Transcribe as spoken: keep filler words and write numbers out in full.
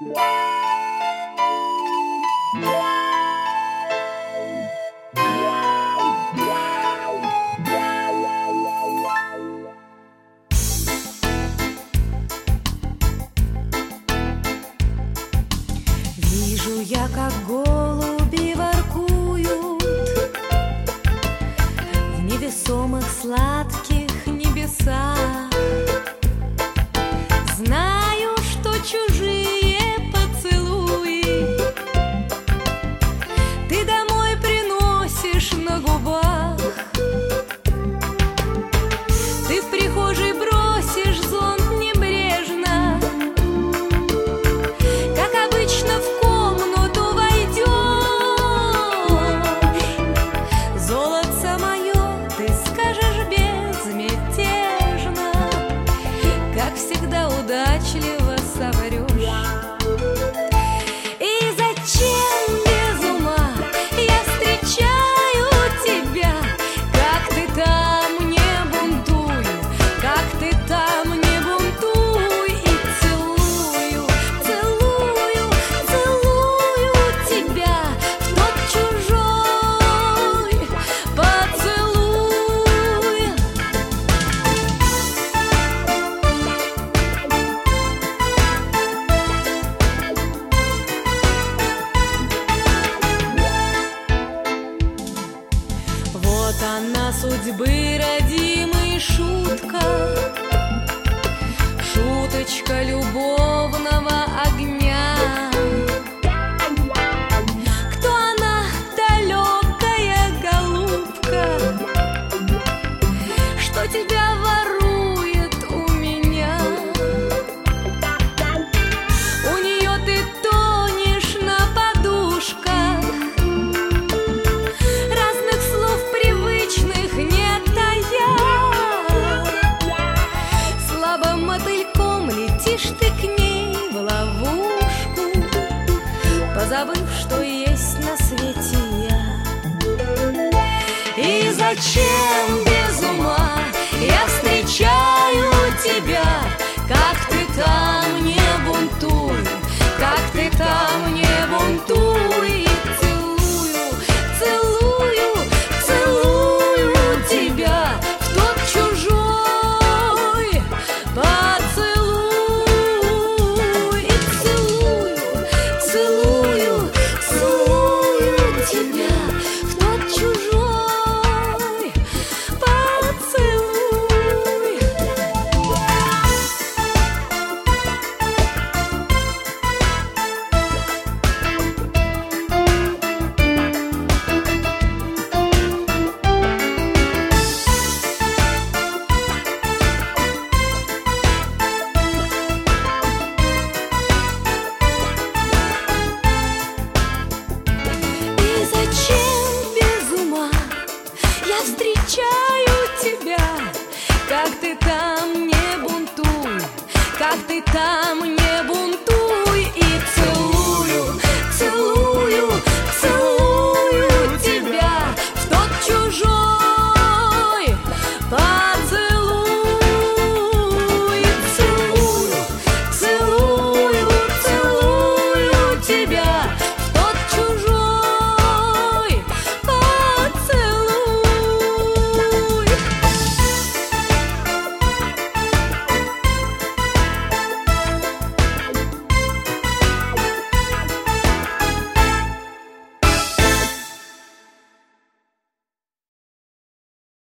Вижу я, как голуби воркуют в невесомых сладких небесах. Знаю, что чужие поцелуи ты домой приносишь на губах. Ты в прихожей бросишь зонт небрежно, как обычно в комнату войдешь. Золотце мое, ты скажешь безмятежно, как всегда удачливо соврешь. И зачем без ума я встречаю тебя? Как ты там, не бунтуй, как ты там, не бунтуй. И целую, целую, целую тебя в тот чужой поцелуй. Вот она, судьбы родимый, шутка, шуточка любовного огня. Кто она, далекая голубка, что тебя ворует у меня? У нее ты тонешь на подушках, разных слов привычных не тая. Слабым мотыльком летишь ты к ней в ловушку, позабыв, что есть на свете я. И зачем без ума я встречаю тебя? Как ты там, не будь